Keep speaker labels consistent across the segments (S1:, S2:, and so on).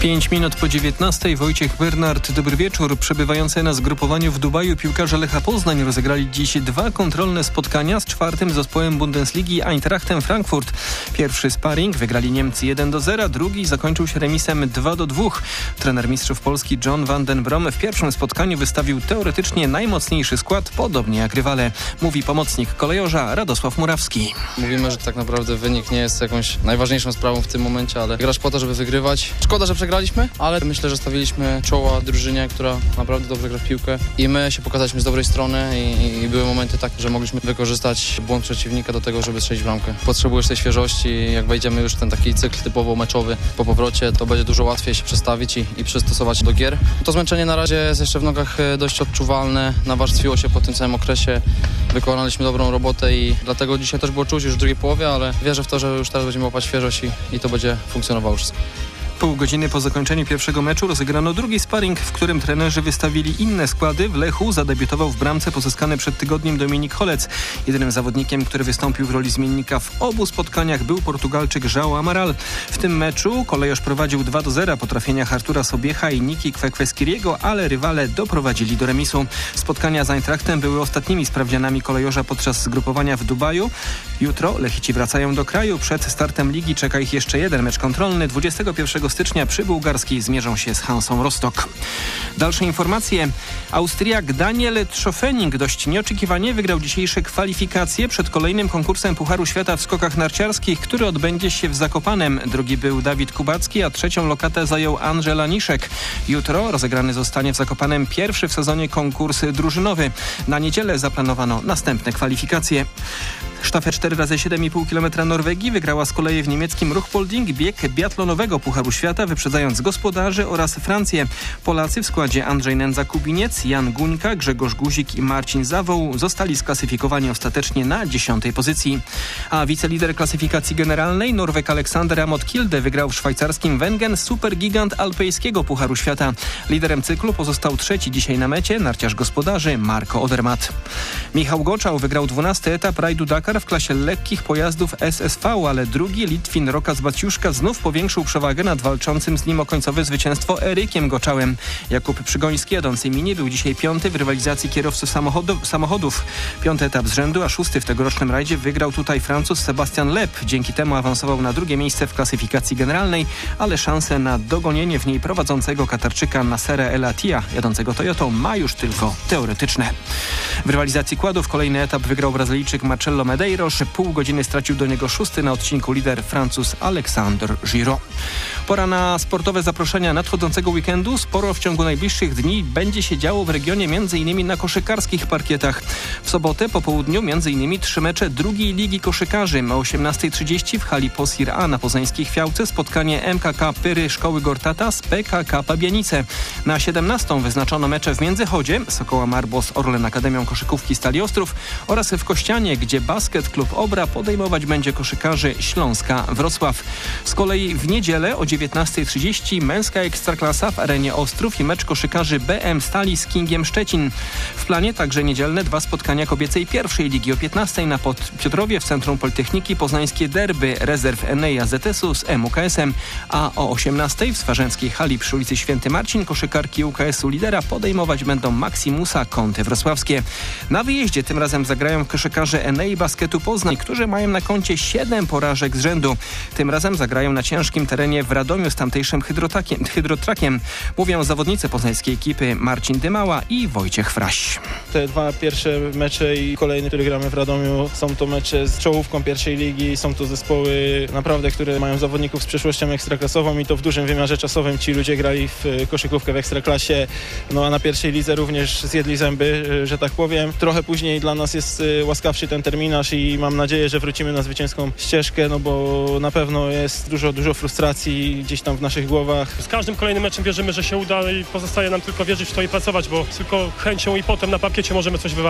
S1: 5 minut po 19:00 Wojciech Bernard. Dobry wieczór. Przebywający na zgrupowaniu w Dubaju piłkarze Lecha Poznań rozegrali dziś 2 kontrolne spotkania z 4. zespołem Bundesligi Eintrachtem Frankfurt. Pierwszy sparring wygrali Niemcy 1-0, drugi zakończył się remisem 2-2. Trener mistrzów Polski John van den Brom w pierwszym spotkaniu wystawił teoretycznie najmocniejszy skład, podobnie jak rywale. Mówi pomocnik kolejorza Radosław Murawski.
S2: Mówimy, że tak naprawdę wynik nie jest jakąś najważniejszą sprawą w tym momencie, ale grasz po to, żeby wygrywać. Szkoda, że przegraliśmy, ale myślę, że stawiliśmy czoła drużynie, która naprawdę dobrze gra w piłkę i my się pokazaliśmy z dobrej strony i były momenty takie, że mogliśmy wykorzystać błąd przeciwnika do tego, żeby strzelić bramkę. Potrzebujesz tej świeżości i jak wejdziemy już w ten taki cykl typowo meczowy po powrocie, to będzie dużo łatwiej się przestawić i przystosować do gier. To zmęczenie na razie jest jeszcze w nogach dość odczuwalne, nawarstwiło się po tym całym okresie, wykonaliśmy dobrą robotę i dlatego dzisiaj też było czuć już w drugiej połowie, ale wierzę w to, że już teraz będziemy łapać świeżość i to będzie funkcjonowało wszystko.
S1: Pół godziny po zakończeniu pierwszego meczu rozegrano drugi sparring, w którym trenerzy wystawili inne składy. W Lechu zadebiutował w bramce pozyskanej przed tygodniem Dominik Holec. Jedynym zawodnikiem, który wystąpił w roli zmiennika w obu spotkaniach, był Portugalczyk João Amaral. W tym meczu kolejorz prowadził 2-0 po trafieniach Artura Sobiecha i Niki Kwekweskiriego, ale rywale doprowadzili do remisu. Spotkania z Eintrachtem były ostatnimi sprawdzianami kolejorza podczas zgrupowania w Dubaju. Jutro Lechici wracają do kraju. Przed startem ligi czeka ich jeszcze jeden mecz kontrolny. 21 stycznia przy Bułgarskiej zmierzą się z Hansą Rostock. Dalsze informacje. Austriak Daniel Tschofening dość nieoczekiwanie wygrał dzisiejsze kwalifikacje przed kolejnym konkursem Pucharu Świata w skokach narciarskich, który odbędzie się w Zakopanem. Drugi był Dawid Kubacki, a trzecią lokatę zajął Andrzej Laniszek. Jutro rozegrany zostanie w Zakopanem pierwszy w sezonie konkurs drużynowy. Na niedzielę zaplanowano następne kwalifikacje. Sztafet 4x7,5 km Norwegii wygrała z kolei w niemieckim Ruhpolding bieg biatlonowego Pucharu Świata, wyprzedzając gospodarzy oraz Francję. Polacy w składzie Andrzej Nędza-Kubiniec, Jan Guńka, Grzegorz Guzik i Marcin Zawoł zostali sklasyfikowani ostatecznie na 10. pozycji. A wicelider klasyfikacji generalnej Norweg Aleksander Amot Kilde wygrał w szwajcarskim Wengen supergigant alpejskiego Pucharu Świata. Liderem cyklu pozostał trzeci dzisiaj na mecie narciarz gospodarzy Marco Odermatt. Michał Goczał wygrał 12. etap rajdu Dakar w klasie lekkich pojazdów SSV, ale drugi Litwin Rokas Baciuszka znów powiększył przewagę nad walczącym z nim o końcowe zwycięstwo Erykiem Goczałem. Jakub Przygoński jadący mini był dzisiaj 5. w rywalizacji kierowców samochodów. 5. etap z rzędu, a 6. w tegorocznym rajdzie wygrał tutaj Francuz Sebastian Loeb. Dzięki temu awansował na drugie miejsce w klasyfikacji generalnej, ale szanse na dogonienie w niej prowadzącego Katarczyka Nassera El Attiyah jadącego Toyotą ma już tylko teoretyczne. W rywalizacji kładów kolejny etap wygrał Brazylijczyk Marcelo Medeiros. Pół godziny stracił do niego 6. na odcinku lider Francuz Alexandre Giraud. Pora na sportowe zaproszenia nadchodzącego weekendu. Sporo w ciągu najbliższych dni będzie się działo w regionie, m.in. na koszykarskich parkietach. W sobotę po południu m.in. 3 mecze drugiej ligi koszykarzy. O 18:30 w hali Posir A na poznańskiej Chwiałce spotkanie MKK Pyry Szkoły Gortata z PKK Pabianice. Na 17:00 wyznaczono mecze w Międzychodzie Sokoła Marbło z Orlen Akademią Koszykówki Stali Ostrów oraz w Kościanie, gdzie Basket Klub Obra podejmować będzie koszykarzy Śląska Wrocław. Z kolei w niedzielę o 19:30 męska ekstraklasa w arenie Ostrów i mecz koszykarzy BM Stali z Kingiem Szczecin. W planie także niedzielne 2 spotkania kobiecej pierwszej ligi o 15:00 na Piotrowie w Centrum Politechniki poznańskie derby rezerw Enei AZS-u z MUKS-em, a o 18:00 w swarzęckiej hali przy ulicy Święty Marcin koszykarki UKS-u Lidera podejmować będą Maximusa Kąty Wrocławskie. Na wyjeździe tym razem zagrają koszykarze Enei Basketu Poznań, którzy mają na koncie 7 porażek z rzędu. Tym razem zagrają na ciężkim terenie w Radomiu z tamtejszym hydrotrakiem. Mówią zawodnicy poznańskiej ekipy Marcin Dymała i Wojciech Fraś.
S3: Te 2 pierwsze mecze i kolejne, które gramy w Radomiu, są to mecze z czołówką pierwszej ligi. Są to zespoły naprawdę, które mają zawodników z przeszłością ekstraklasową i to w dużym wymiarze czasowym. Ci ludzie grali w koszykówkę w ekstraklasie, no a na pierwszej lidze również zjedli zęby, że tak powiem. Trochę później dla nas jest łaskawszy ten terminarz i mam nadzieję, że wrócimy na zwycięską ścieżkę, no bo na pewno jest dużo frustracji gdzieś tam w naszych głowach.
S4: Z każdym kolejnym meczem wierzymy, że się uda i pozostaje nam tylko wierzyć w to i pracować, bo tylko chęcią i potem na parkiecie możemy coś wywalczyć.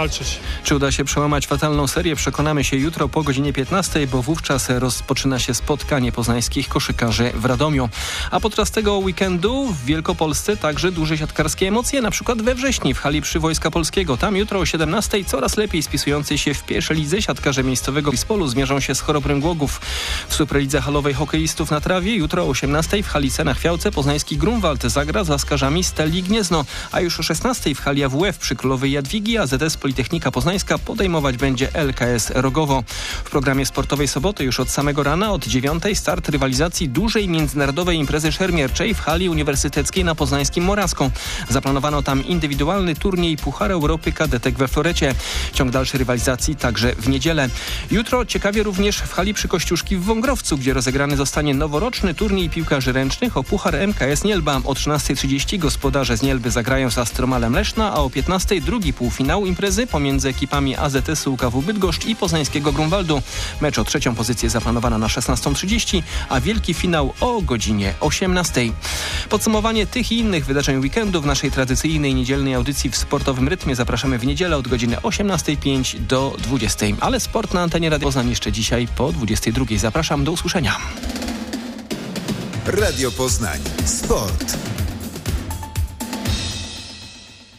S1: Czy uda się przełamać fatalną serię? Przekonamy się jutro po godzinie 15, bo wówczas rozpoczyna się spotkanie poznańskich koszykarzy w Radomiu. A podczas tego weekendu w Wielkopolsce także duże siatkarskie emocje, na przykład we wrześniu w hali przy Wojska Polskiego. Tam jutro o 17 coraz lepiej spisujący się w pierwszej lidze siatkarze miejscowego Wispolu zmierzą się z Chorobrym Głogów. W Superlidze halowej hokeistów na trawie jutro o 18 w hali Sena Chwiałce poznański Grunwald zagra z łaskarzami Stali Gniezno, a już o 16 w hali AWF przy Królowej Jadwigi AZS Politechnika Poznańska podejmować będzie LKS Rogowo. W programie sportowej soboty już od samego rana od 9 start rywalizacji dużej międzynarodowej imprezy szermierczej w hali uniwersyteckiej na poznańskim Morawską. Zaplanowano tam indywidualny turniej Puchar Europy kadetek we florecie. Ciąg dalszy rywalizacji także w niedzielę. Jutro ciekawie również w hali przy Kościuszki w Wągrowcu, gdzie rozegrany zostanie noworoczny turniej piłkarzy ręcznych o Puchar MKS Nielba. O 13:30 gospodarze z Nielby zagrają z Astromalem Leszna, a o 15:00 drugi półfinał imprezy pomiędzy ekipami AZS-u UKW Bydgoszcz i poznańskiego Grunwaldu. Mecz o trzecią pozycję zaplanowano na 16:30, a wielki finał o godzinie 18:00. Podsumowanie tych i innych wydarzeń weekendu w naszej tradycyjnej niedzielnej audycji w Sportowym Rytmie zapraszamy w niedzielę od godziny 18:05 do 20:00. Ale sport na antenie Radia Poznań jeszcze dzisiaj po 22:00. Zapraszam, do usłyszenia.
S4: Radio Poznań. Sport.